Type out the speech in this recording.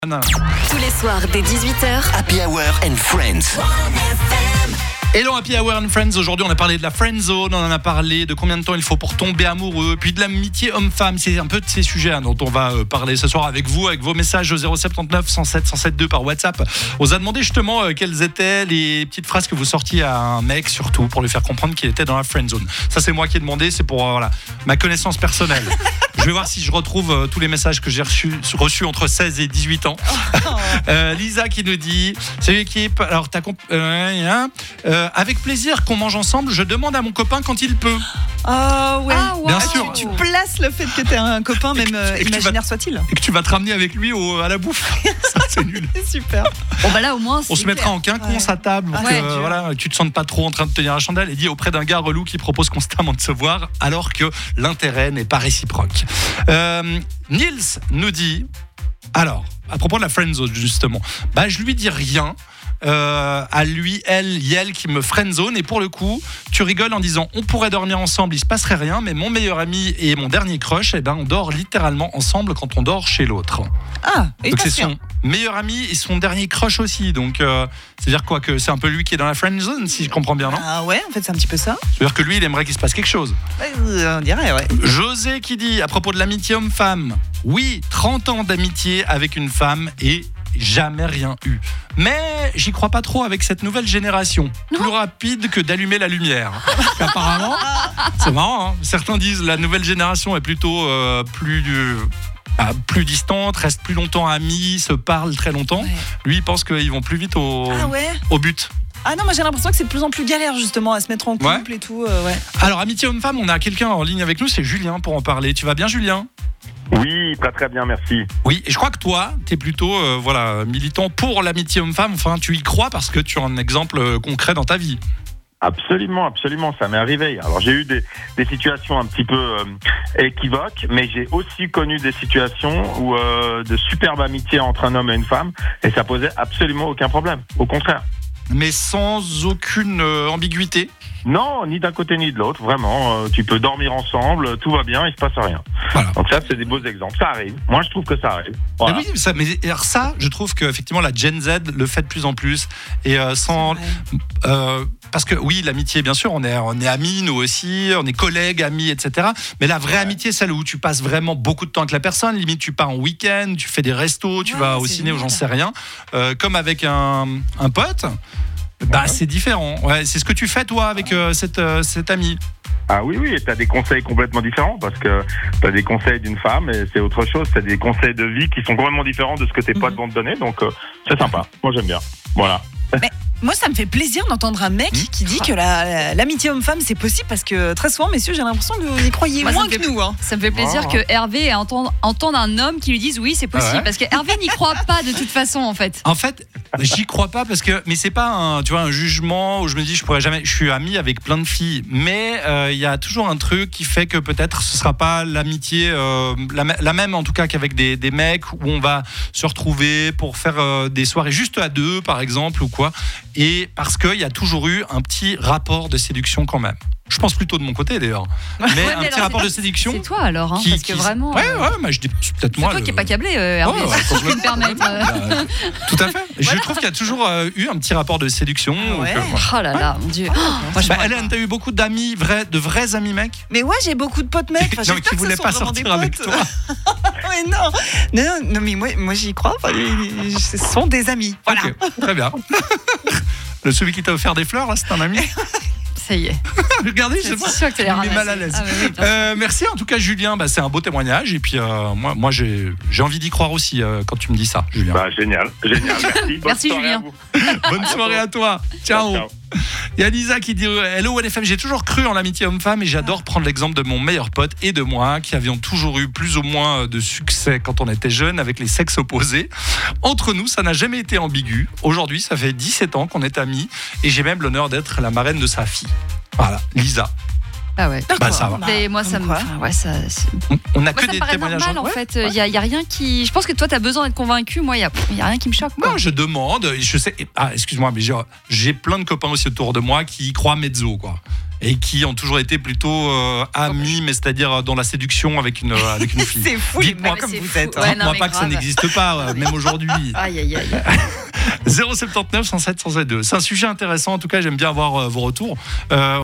Tous les soirs dès 18h. Happy Hour and Friends. Hello Happy Hour and Friends, aujourd'hui on a parlé de la friend zone, on en a parlé de combien de temps il faut pour tomber amoureux, puis de l'amitié homme-femme, c'est un peu de ces sujets dont on va parler ce soir avec vous, avec vos messages au 079 107 107 par WhatsApp. On vous a demandé justement quelles étaient les petites phrases que vous sortiez à un mec, surtout pour lui faire comprendre qu'il était dans la friend zone. Ça c'est moi qui ai demandé, c'est pour ma connaissance personnelle. Je vais voir si je retrouve tous les messages que j'ai reçus entre 16 et 18 ans. Lisa qui nous dit salut l'équipe, alors avec plaisir qu'on mange ensemble, je demande à mon copain quand il peut. Ouais. Bien sûr. Tu places le fait que t'es un copain, même imaginaire soit-il. Et que tu vas te ramener avec lui à la bouffe. Ça, c'est nul. Super. Bon bah là au moins on se mettra en quinconce à table pour que tu te sentes pas trop en train de tenir la chandelle et dit auprès d'un gars relou qui propose constamment de se voir alors que l'intérêt n'est pas réciproque. Nils nous dit alors à propos de la friendzone justement, je lui dis rien. À lui, elle, Yel qui me friendzone et pour le coup tu rigoles en disant on pourrait dormir ensemble, il se passerait rien, mais mon meilleur ami et mon dernier crush, on dort littéralement ensemble quand on dort chez l'autre. Donc c'est son meilleur ami et son dernier crush aussi, donc c'est-à-dire quoi, que c'est un peu lui qui est dans la friendzone si je comprends bien, non? Ah ouais, en fait c'est un petit peu ça. C'est-à-dire que lui il aimerait qu'il se passe quelque chose. On dirait, ouais. José qui dit à propos de l'amitié homme-femme, oui, 30 ans d'amitié avec une femme et jamais rien eu. Mais j'y crois pas trop avec cette nouvelle génération. Plus rapide que d'allumer la lumière. Apparemment, c'est marrant, hein. Certains disent la nouvelle génération est plutôt plus distante, reste plus longtemps amis, se parle très longtemps. Ouais. Lui, il pense qu'ils vont plus vite au but. Ah non, moi j'ai l'impression que c'est de plus en plus galère justement à se mettre en couple et tout. Alors, amitié homme-femme, on a quelqu'un en ligne avec nous, c'est Julien pour en parler. Tu vas bien, Julien ? Oui, très bien, merci. Oui, et je crois que toi, tu es plutôt militant pour l'amitié homme-femme. Enfin, tu y crois parce que tu as un exemple concret dans ta vie. Absolument, ça m'est arrivé. Alors j'ai eu des situations un petit peu équivoques, mais j'ai aussi connu des situations où de superbes amitiés entre un homme et une femme, et ça posait absolument aucun problème. Au contraire. Mais sans aucune ambiguïté. Non, ni d'un côté ni de l'autre, vraiment. Tu peux dormir ensemble, tout va bien, il se passe rien. Voilà. Donc ça, c'est des beaux exemples. Ça arrive. Moi, je trouve que ça arrive. Voilà. Mais oui, mais alors ça, je trouve que effectivement la Gen Z le fait de plus en plus et parce que oui, l'amitié, bien sûr, on est amis, nous aussi, on est collègues, amis, etc. Mais la vraie amitié, celle où tu passes vraiment beaucoup de temps avec la personne. Limite, tu pars en week-end, tu fais des restos, tu vas au ciné ou j'en sais rien. Comme avec un pote. C'est différent. Ouais, c'est ce que tu fais toi avec cet ami. Ah oui, et t'as des conseils complètement différents parce que t'as des conseils d'une femme et c'est autre chose. T'as des conseils de vie qui sont complètement différents de ce que tes potes vont te donner. Donc c'est sympa. Moi j'aime bien. Voilà. Mais moi ça me fait plaisir d'entendre un mec qui dit que l'amitié homme-femme c'est possible parce que très souvent, messieurs, j'ai l'impression que vous y croyez moins que nous. Ça me fait plaisir que Hervé entende un homme qui lui dise oui c'est possible, parce que Hervé n'y croit pas de toute façon en fait. En fait, j'y crois pas parce que mais c'est pas un jugement où je me dis je pourrais jamais. Je suis ami avec plein de filles, mais il y a toujours un truc qui fait que peut-être ce sera pas l'amitié la même en tout cas qu'avec des mecs où on va se retrouver pour faire des soirées juste à deux par exemple ou quoi. Et parce qu'il y a toujours eu un petit rapport de séduction quand même. Je pense plutôt de mon côté d'ailleurs. Mais un petit rapport de séduction. C'est toi alors, parce que vraiment. Je dis peut-être moi. C'est toi qui n'es pas câblé, Hervé, si je peux me permettre. Tout à fait. Je trouve qu'il y a toujours eu un petit rapport de séduction. Oh là là, mon Dieu. Hélène, t'as eu beaucoup d'amis, de vrais amis mecs? Mais ouais, j'ai beaucoup de potes mecs. Non, mais qui voulaient pas sortir avec toi. Ouais, non, mais moi j'y crois. Ce sont des amis. Voilà. Okay, très bien. Celui qui t'a offert des fleurs, là, c'est un ami? Ça y est. Regardez, je sais pas, il est mal à l'aise. Merci en tout cas Julien, c'est un beau témoignage et puis moi j'ai envie d'y croire aussi quand tu me dis ça, Julien. Génial, merci. Merci Julien. Bonne soirée à toi. Ciao. Il y a Lisa qui dit hello LFM, j'ai toujours cru en l'amitié homme-femme et j'adore prendre l'exemple de mon meilleur pote et de moi qui avions toujours eu plus ou moins de succès quand on était jeunes avec les sexes opposés. Entre nous, ça n'a jamais été ambigu. Aujourd'hui, ça fait 17 ans qu'on est amis et j'ai même l'honneur d'être la marraine de sa fille. Voilà, Lisa. Ah ouais. Ça va. Mais moi ça me on a que des témoignages normal, en fait, il y a rien qui, je pense que toi tu as besoin d'être convaincu, moi il y a rien qui me choque. Non, je demande, je sais excuse-moi mais j'ai plein de copains aussi autour de moi qui y croient mezzo quoi. et qui ont toujours été plutôt amis, mais c'est-à-dire dans la séduction avec une fille. C'est fou, Dites-moi comme vous fou. êtes. Ouais, Dites-moi mais pas que ça grave. n'existe pas, même aujourd'hui. Aïe, aïe, aïe. 079 107 102. C'est un sujet intéressant. En tout cas, j'aime bien avoir vos retours.